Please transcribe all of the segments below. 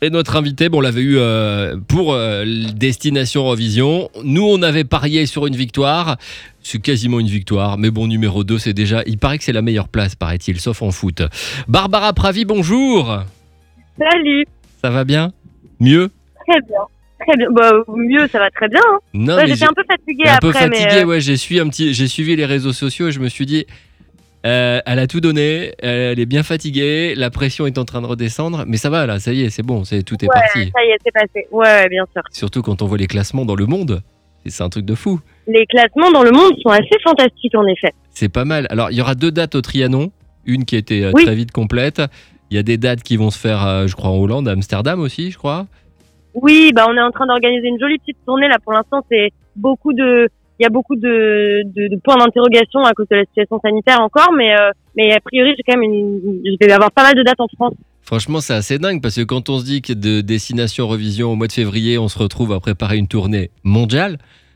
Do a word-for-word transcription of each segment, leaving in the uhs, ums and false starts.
Et notre invité, bon, on l'avait eu euh, pour euh, Destination Eurovision. Nous, on avait parié sur une victoire. C'est quasiment une victoire. Mais bon, numéro deux, c'est déjà... Il paraît que c'est la meilleure place, paraît-il, sauf en foot. Barbara Pravi, bonjour. Salut. Ça va bien ? Mieux ? Très bien. Très bien. Bah, mieux, ça va très bien. Hein. Non, ouais, mais j'étais j'ai... un peu fatiguée un après. peu fatigué, mais, euh... ouais. J'ai suivi, un petit... j'ai suivi les réseaux sociaux et je me suis dit... Euh, elle a tout donné, elle est bien fatiguée, la pression est en train de redescendre, mais ça va là, ça y est, c'est bon, c'est, tout est ouais, parti. Ça y est, c'est passé. Ouais, ouais, bien sûr. Surtout quand on voit les classements dans le monde, c'est un truc de fou. Les classements dans le monde sont assez fantastiques en effet. C'est pas mal. Alors, il y aura deux dates au Trianon, une qui était euh, oui. très vite complète. Il y a des dates qui vont se faire, euh, je crois, en Hollande, à Amsterdam aussi, je crois. Oui, bah on est en train d'organiser une jolie petite tournée là. Pour l'instant, c'est beaucoup de, il y a beaucoup de, de, de points d'interrogation à cause de la situation sanitaire encore, mais euh, mais a priori, j'ai quand même une, je vais avoir pas mal de dates en France. Franchement, c'est assez dingue parce que quand on se dit que de Destination Eurovision au mois de février, on se retrouve à préparer une tournée mondiale,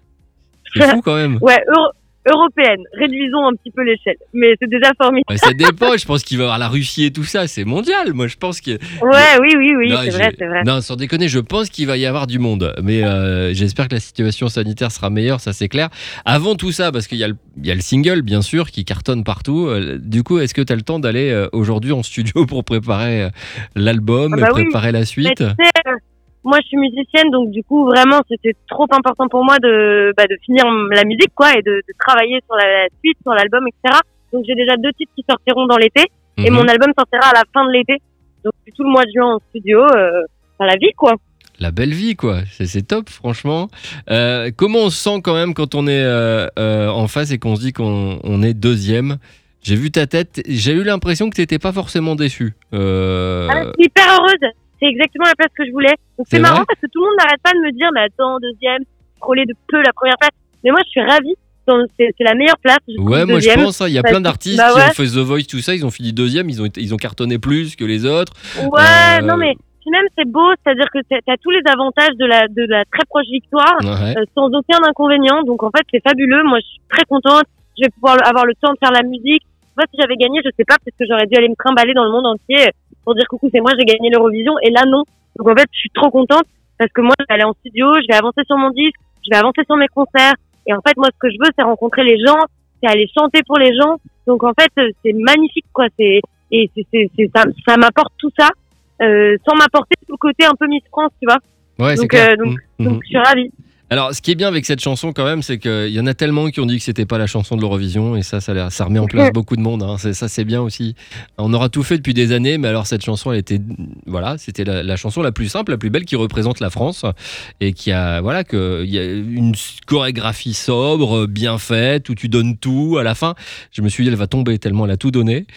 c'est fou quand même. ouais, euro- européenne. Réduisons un petit peu l'échelle, mais c'est déjà formidable. Ouais, ça dépend. Je pense qu'il va y avoir la Russie et tout ça. C'est mondial. Moi, je pense que. Ouais, oui, oui, oui, non, c'est j'ai... vrai, c'est vrai. Non, sans déconner, je pense qu'il va y avoir du monde. Mais euh, j'espère que la situation sanitaire sera meilleure, ça c'est clair. Avant tout ça, parce qu'il y a le, il y a le single, bien sûr, qui cartonne partout. Euh, du coup, est-ce que tu as le temps d'aller euh, aujourd'hui en studio pour préparer euh, l'album ah bah et préparer oui. la suite? Mais tu sais, euh, moi, je suis musicienne, donc du coup, vraiment, c'était trop important pour moi de, bah, de finir la musique, quoi, et de, de travailler sur la, la suite, sur l'album, et cetera. Donc, j'ai déjà deux titres qui sortiront dans l'été, mm-hmm. et mon album sortira à la fin de l'été. Donc, tout le mois de juin en studio, euh, enfin, la vie, quoi. La belle vie, quoi. C'est, c'est top, franchement. Euh, comment on se sent quand même quand on est euh, euh, en face et qu'on se dit qu'on on est deuxième? J'ai vu ta tête, j'ai eu l'impression que tu n'étais pas forcément déçu. Euh... Ah, je suis hyper heureuse. C'est exactement la place que je voulais. Donc c'est, c'est marrant parce que tout le monde n'arrête pas de me dire, mais attends, deuxième, frôler de peu la première place. Mais moi, je suis ravie. Donc, c'est, c'est la meilleure place. Je ouais, moi deuxième. je pense. Il hein, y a plein d'artistes bah, qui ouais. ont fait The Voice, tout ça. Ils ont fini deuxième. Ils ont, été, ils ont cartonné plus que les autres. Ouais, euh... non mais puis même c'est beau, c'est-à-dire que t'as tous les avantages de la de la très proche victoire, ouais. euh, sans aucun inconvénient. Donc en fait, c'est fabuleux. Moi, je suis très contente. Je vais pouvoir avoir le temps de faire la musique. Moi, si j'avais gagné, je sais pas, peut-être que j'aurais dû aller me trimballer dans le monde entier pour dire coucou, c'est moi, j'ai gagné l'Eurovision. Et là, non. Donc en fait, je suis trop contente parce que moi, je vais aller en studio, je vais avancer sur mon disque, je vais avancer sur mes concerts. Et en fait, moi, ce que je veux, c'est rencontrer les gens, c'est aller chanter pour les gens. Donc en fait, c'est magnifique, quoi. C'est et c'est, c'est, c'est ça, ça m'apporte tout ça, euh, sans m'apporter tout le côté un peu Miss France, tu vois. Ouais, donc, c'est clair. Euh, donc, mmh. donc, je suis ravie. Alors, ce qui est bien avec cette chanson, quand même, c'est qu'il y en a tellement qui ont dit que c'était pas la chanson de l'Eurovision, et ça, ça, ça remet en place beaucoup de monde. Hein. C'est, ça, c'est bien aussi. On aura tout fait depuis des années, mais alors cette chanson, elle était, voilà, c'était la, la chanson la plus simple, la plus belle, qui représente la France, et qui a, voilà, que il y a une chorégraphie sobre, bien faite, où tu donnes tout à la fin. Je me suis dit, elle va tomber tellement elle a tout donné.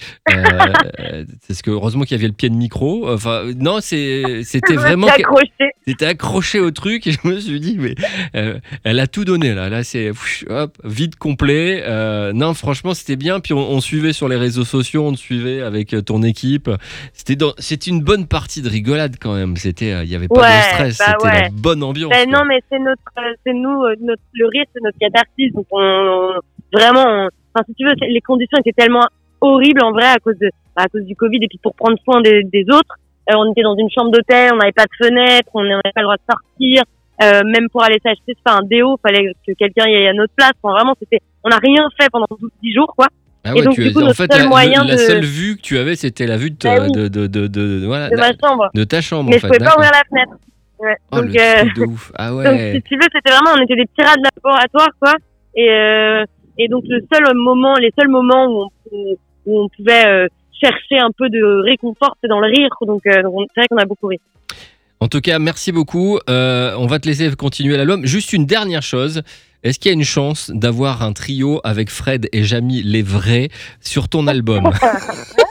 Euh, c'est ce que heureusement qu'il y avait le pied de micro. Enfin, non, c'est, c'était vraiment, accroché. C'était accroché au truc, et je me suis dit, mais Euh, elle a tout donné là, là c'est hop, vide complet. Euh, non, franchement, c'était bien. Puis on, on suivait sur les réseaux sociaux, on te suivait avec ton équipe. C'était, dans, c'était une bonne partie de rigolade quand même. C'était, il y avait pas ouais, de stress, bah c'était ouais. la bonne ambiance. Ben non, mais c'est notre, c'est nous, notre, le rire, c'est notre catharsis. Donc on, on vraiment, on, enfin si tu veux, les conditions étaient tellement horribles en vrai à cause de, à cause du Covid et puis pour prendre soin des, des autres. Euh, on était dans une chambre d'hôtel, on n'avait pas de fenêtre, on n'avait pas le droit de sortir. Euh, même pour aller s'acheter enfin, un déo, fallait que quelqu'un y aille à notre place. Enfin, vraiment, c'était, on n'a rien fait pendant dix jours, quoi. Ah ouais, et donc, tu du coup, en notre fait, seul la, moyen le, la de... seule vue que tu avais, c'était la vue de, bah oui. de, de, de, de, de, voilà, de ma chambre. De ta chambre, mais en fait. Mais je pouvais d'accord. pas ouvrir la fenêtre. Ouais. Oh, donc, le euh... truc de ouf. Ah ouais. donc, si tu veux, c'était vraiment, on était des petits rats de laboratoire, quoi. Et, euh, et donc, le seul moment, les seuls moments où on, où on pouvait euh, chercher un peu de réconfort, c'est dans le rire. Donc, euh, donc c'est vrai qu'on a beaucoup ri. En tout cas, merci beaucoup. Euh, on va te laisser continuer l'album. Juste une dernière chose. Est-ce qu'il y a une chance d'avoir un trio avec Fred et Jamy les vrais sur ton album?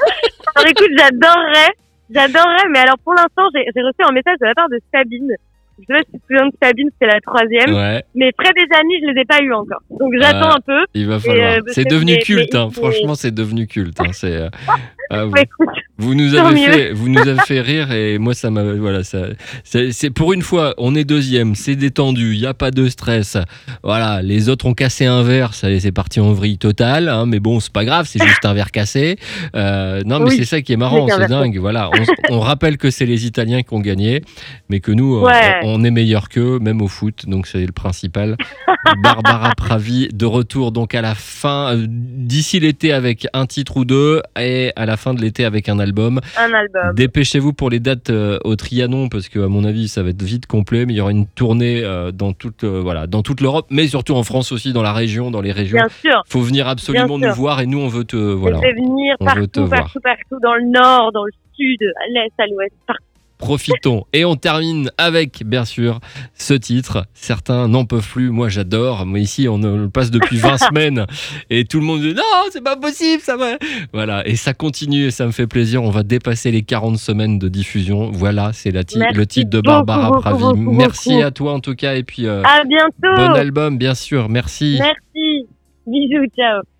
Alors écoute, j'adorerais, j'adorerais, mais alors pour l'instant, j'ai, j'ai reçu un message de la part de Sabine Je sais pas si tu te souviens de Sabine, c'était la troisième. Ouais. Mais Fred et Jamy, je les ai pas eus encore. Donc j'attends Ah, un peu. il va Et, falloir. euh, C'est parce que devenu mais- culte, mais- hein. mais- Franchement, c'est devenu culte. Hein. C'est, euh, ah, vous, Ouais, écoute, vous nous tant avez mieux. fait, vous nous avez fait rire et moi ça m'a, voilà, ça, c'est, c'est pour une fois, on est deuxième, c'est détendu, il y a pas de stress. Voilà, les autres ont cassé un verre, ça, c'est parti en vrille totale. Hein, mais bon, c'est pas grave, c'est juste un verre cassé. Euh, non, mais Oui, c'est ça qui est marrant, c'est un c'est verre dingue. Voilà, on, on rappelle que c'est les Italiens qui ont gagné, mais que nous, Ouais. on, on est meilleurs qu'eux, même au foot. Donc c'est le principal. Barbara Pravi de retour donc à la fin, euh, d'ici l'été avec un titre ou deux et à la fin de l'été avec un album. un album. Dépêchez-vous pour les dates euh, au Trianon parce que à mon avis ça va être vite complet, mais il y aura une tournée euh, dans toute euh, voilà dans toute l'Europe, mais surtout en France aussi, dans la région, dans les régions. Bien sûr. Faut venir absolument Bien nous sûr. voir et nous on veut te voilà. Je vais venir on veut te partout, voir. partout, partout, dans le nord, dans le sud, à l'est, à l'ouest, partout. Profitons. Et on termine avec, bien sûr, ce titre. Certains n'en peuvent plus. Moi, j'adore. Mais ici, on le passe depuis vingt semaines. Et tout le monde dit non, c'est pas possible, ça va. Voilà. Et ça continue et ça me fait plaisir. On va dépasser les quarante semaines de diffusion. Voilà, c'est la ti- Merci le titre de beaucoup, Barbara beaucoup, Pravi. beaucoup, Merci beaucoup. à toi, en tout cas. Et puis, euh, À bientôt. bon album, bien sûr. Merci. Merci. Bisous, ciao.